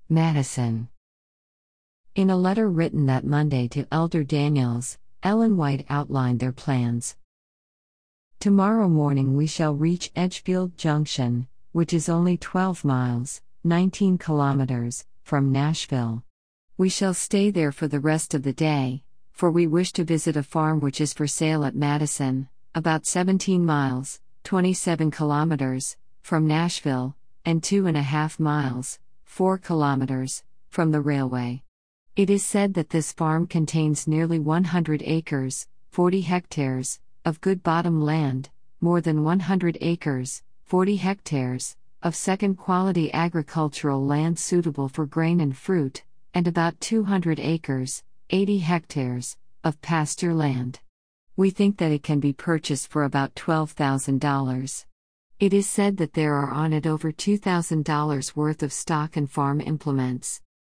Madison. In a letter written that Monday to Elder Daniels, Ellen White outlined their plans. Tomorrow morning we shall reach Edgefield Junction, which is only 12 miles, 19 kilometers, from Nashville. We shall stay there for the rest of the day, for we wish to visit a farm which is for sale at Madison, about 17 miles, 27 kilometers, from Nashville, and 2.5 miles, 4 kilometers, from the railway. It is said that this farm contains nearly 100 acres, 40 hectares, of good bottom land, more than 100 acres, 40 hectares, of second-quality agricultural land suitable for grain and fruit, and about 200 acres, 80 hectares, of pasture land. We think that it can be purchased for about $12,000. It is said that there are on it over $2,000 worth of stock and farm implements.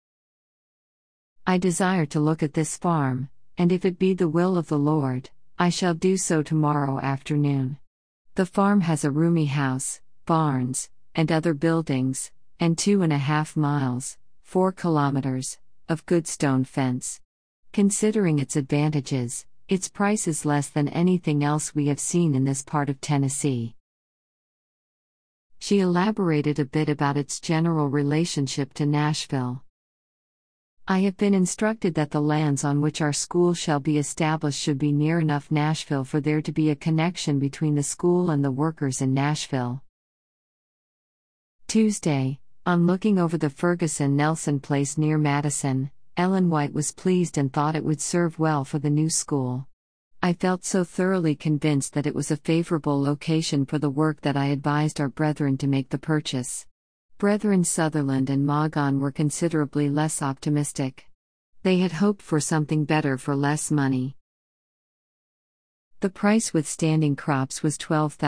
I desire to look at this farm, and if it be the will of the Lord, I shall do so tomorrow afternoon. The farm has a roomy house, barns, and other buildings, and 2.5 miles, 4 kilometers, of good stone fence. Considering its advantages, its price is less than anything else we have seen in this part of Tennessee. She elaborated a bit about its general relationship to Nashville. I have been instructed that the lands on which our school shall be established should be near enough Nashville for there to be a connection between the school and the workers in Nashville. Tuesday, on looking over the Ferguson-Nelson place near Madison, Ellen White was pleased and thought it would serve well for the new school. I felt so thoroughly convinced that it was a favorable location for the work that I advised our brethren to make the purchase. Brethren Sutherland and Maughan were considerably less optimistic. They had hoped for something better for less money. The price with standing crops was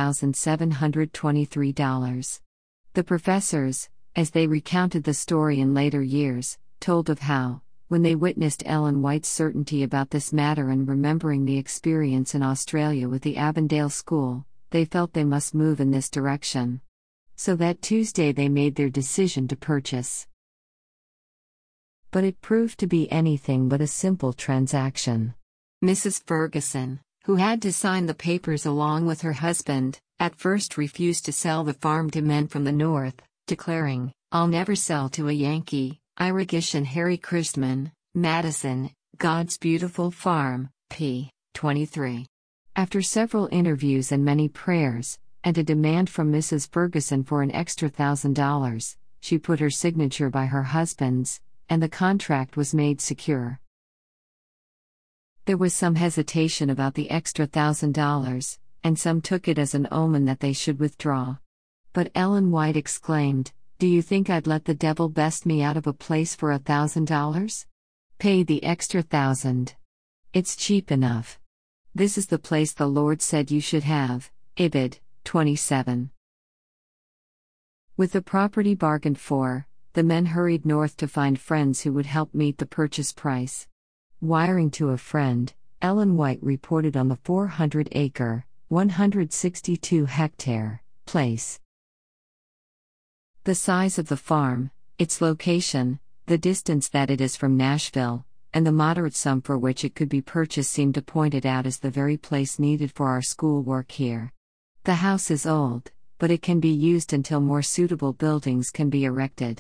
$12,723. The professors, as they recounted the story in later years, told of how, when they witnessed Ellen White's certainty about this matter and remembering the experience in Australia with the Avondale School, they felt they must move in this direction. So that Tuesday they made their decision to purchase. But it proved to be anything but a simple transaction. Mrs. Ferguson, who had to sign the papers along with her husband, at first refused to sell the farm to men from the north, declaring, "I'll never sell to a Yankee, Irigish and Harry Christman, Madison, God's beautiful farm, p. 23. After several interviews and many prayers, and a demand from Mrs. Ferguson for an extra $1,000, she put her signature by her husband's, and the contract was made secure. There was some hesitation about the extra $1,000, and some took it as an omen that they should withdraw. But Ellen White exclaimed, "Do you think I'd let the devil best me out of a place for $1,000? Pay the extra $1,000. It's cheap enough. This is the place the Lord said you should have." Ibid. 27. With the property bargained for, the men hurried north to find friends who would help meet the purchase price. Wiring to a friend, Ellen White reported on the 400-acre, 162-hectare place. The size of the farm, its location, the distance that it is from Nashville, and the moderate sum for which it could be purchased seemed to point it out as the very place needed for our school work here. The house is old, but it can be used until more suitable buildings can be erected.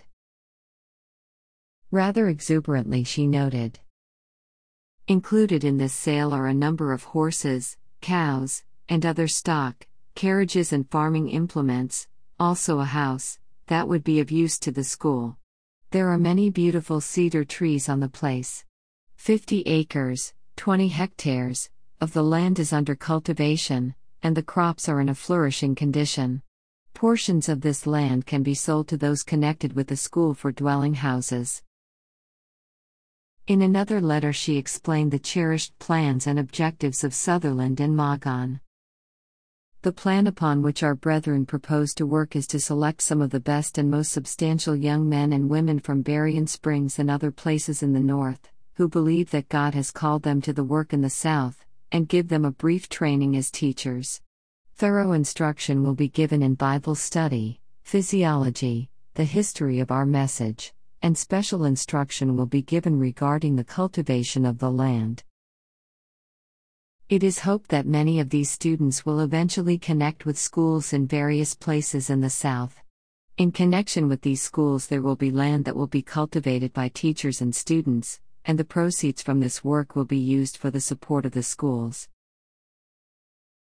Rather exuberantly she noted. Included in this sale are a number of horses, cows, and other stock, carriages and farming implements, also a house, that would be of use to the school. There are many beautiful cedar trees on the place. 50 acres, 20 hectares, of the land is under cultivation, and the crops are in a flourishing condition. Portions of this land can be sold to those connected with the school for dwelling houses. In another letter she explained the cherished plans and objectives of Sutherland and Maughan. The plan upon which our brethren propose to work is to select some of the best and most substantial young men and women from Berrien Springs and other places in the north, who believe that God has called them to the work in the south, and give them a brief training as teachers. Thorough instruction will be given in Bible study, physiology, the history of our message, and special instruction will be given regarding the cultivation of the land. It is hoped that many of these students will eventually connect with schools in various places in the South. In connection with these schools, there will be land that will be cultivated by teachers and students, and the proceeds from this work will be used for the support of the schools.